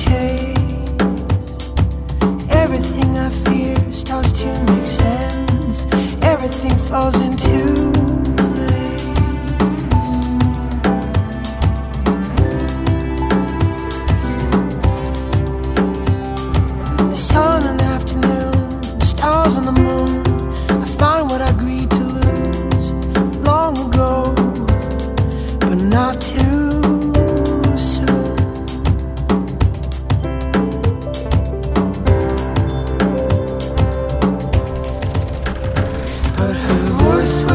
case. Everything I fear starts to make sense. Everything falls into place. The sun in the afternoon, the stars on the moon. I find what I agreed to lose long ago, but not too soon. But her voice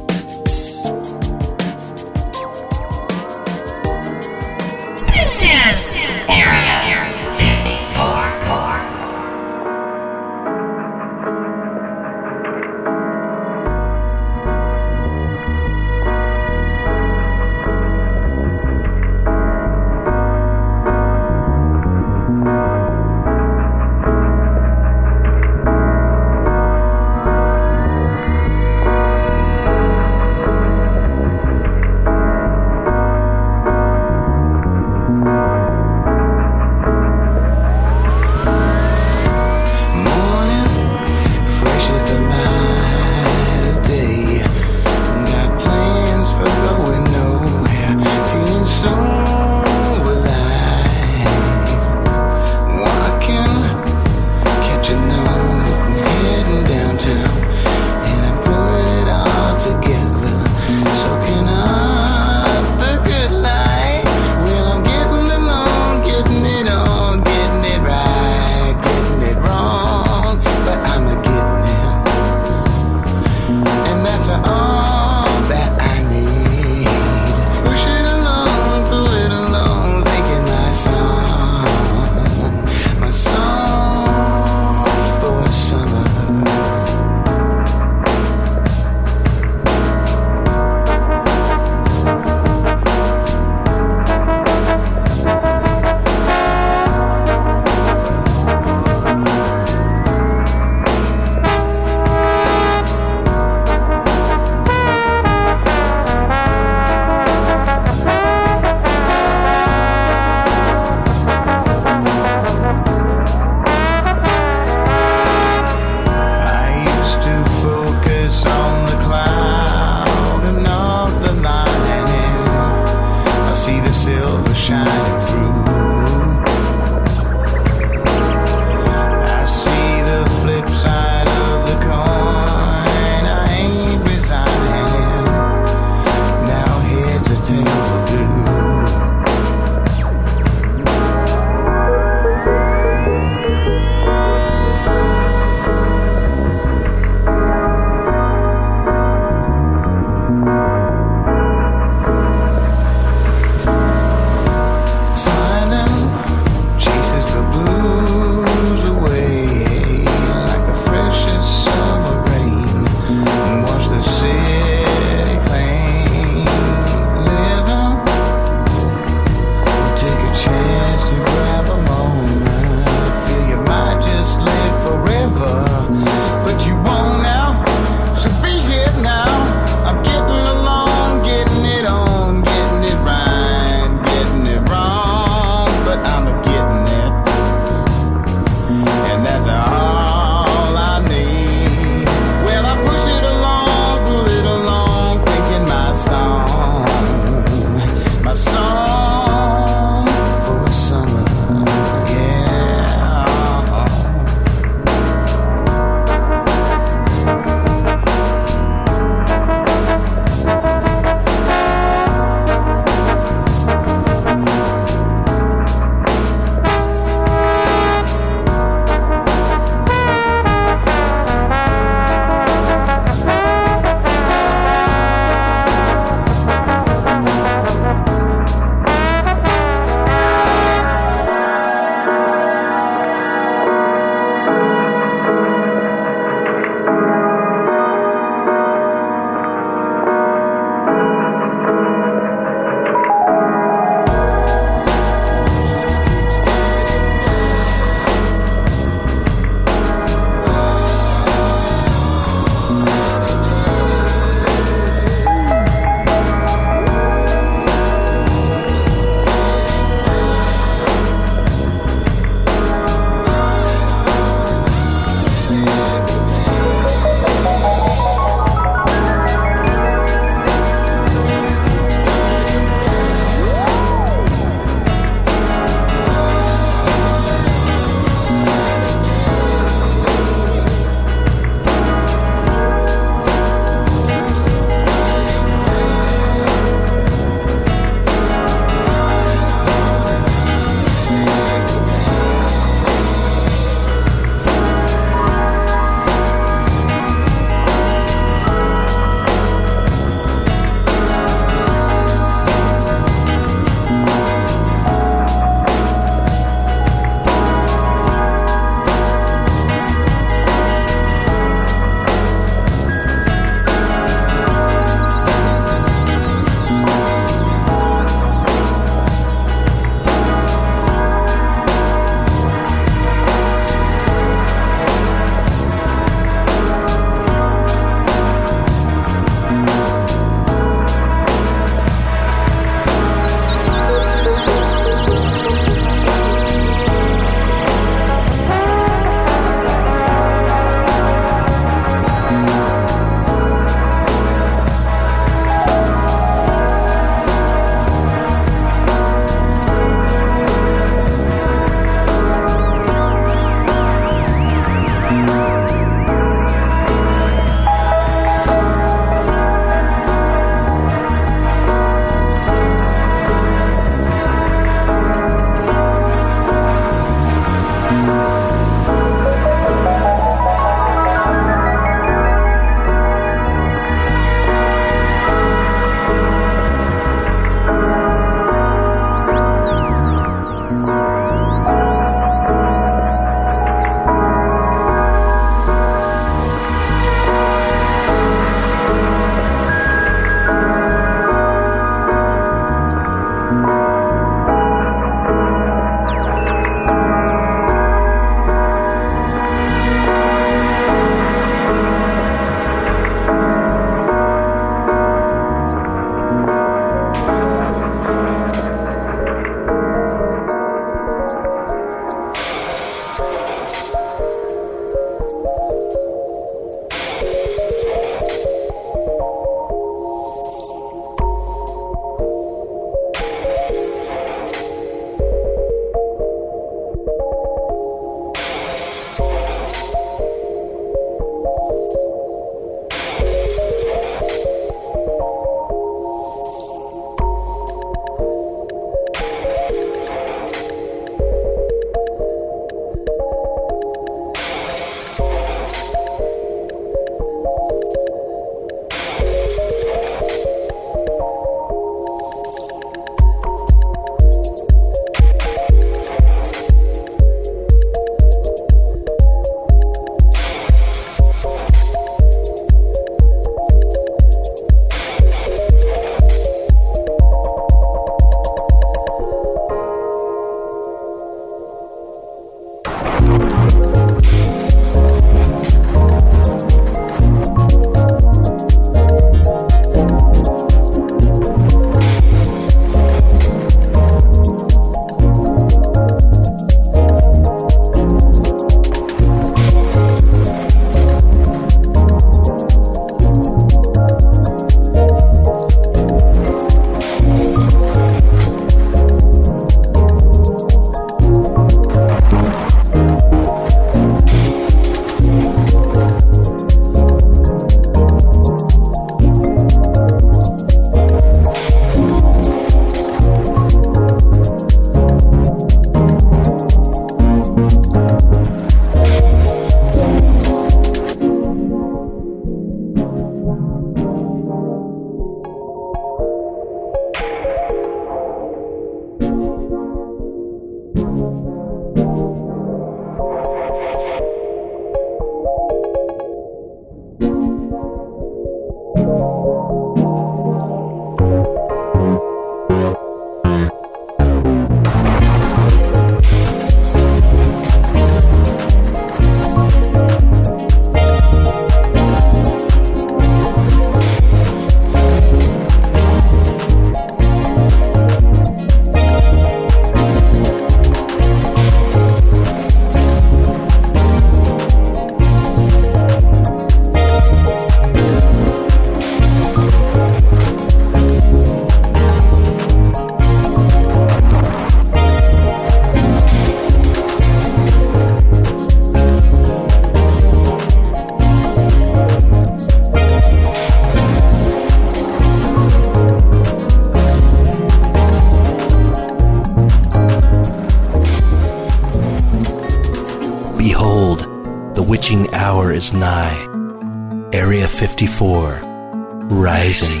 hour is nigh. Area 54, rising.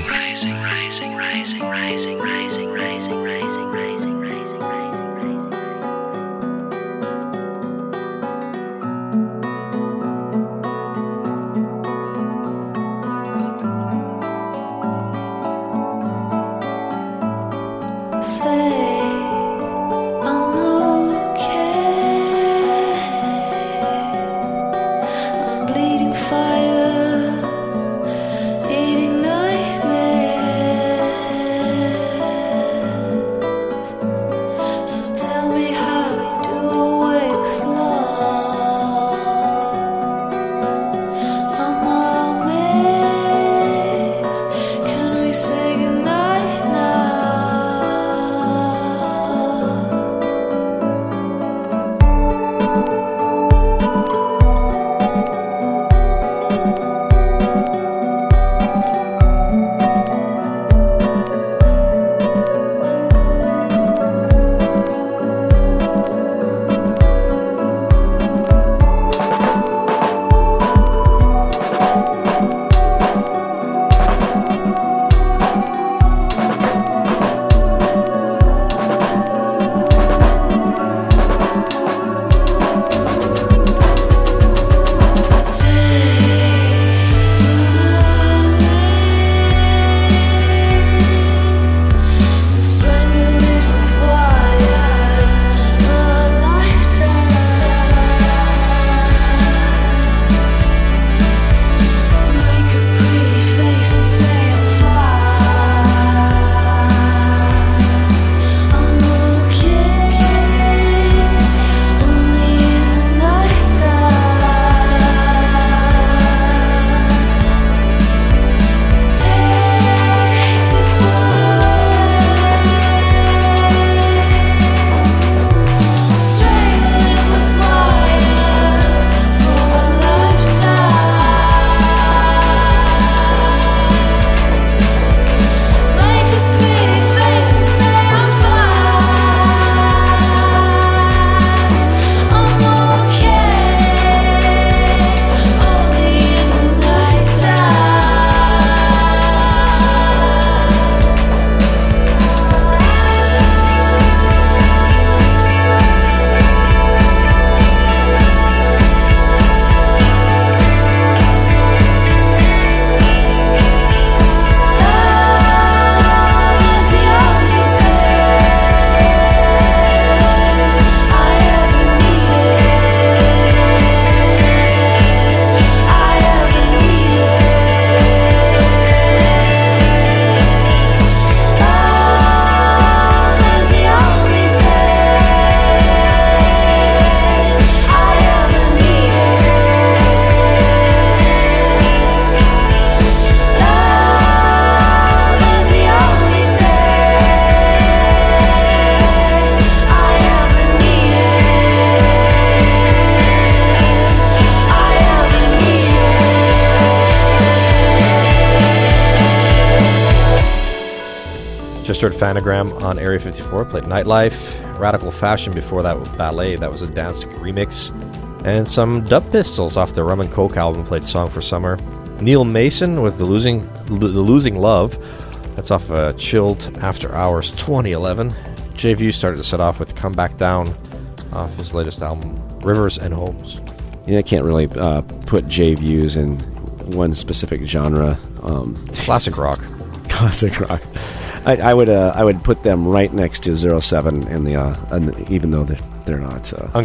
Just heard Phanogram on Area 54, played Nightlife, Radical Fashion before that with Ballet, that was a Dance remix, and some Dub Pistols off the Rum and Coke album played Song for Summer. Neil Mason with the Losing Love, that's off Chilled After Hours 2011. Jay View started to set off with Come Back Down off his latest album, Rivers and Homes. Yeah, I can't really put Jay Views in one specific genre. Classic rock. Classic rock. I would put them right next to 07 and even though they're not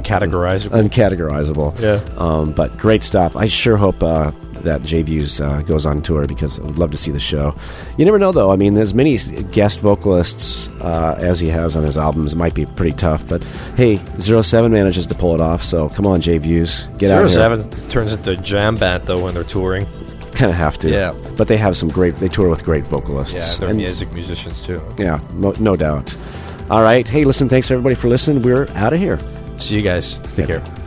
uncategorizable. Yeah. But great stuff. I sure hope that Jay Views goes on tour because I would love to see the show. You never know though. I mean, as many guest vocalists as he has on his albums, it might be pretty tough. But hey, 07 manages to pull it off. So come on, Jay Views, get out here. 07 turns into a jam band though when they're touring. Kind of have to. Yeah. But they have they tour with great vocalists. Yeah, they're musicians too. Yeah, no doubt. All right. Hey, listen, thanks everybody for listening. We're out of here. See you guys. Take care.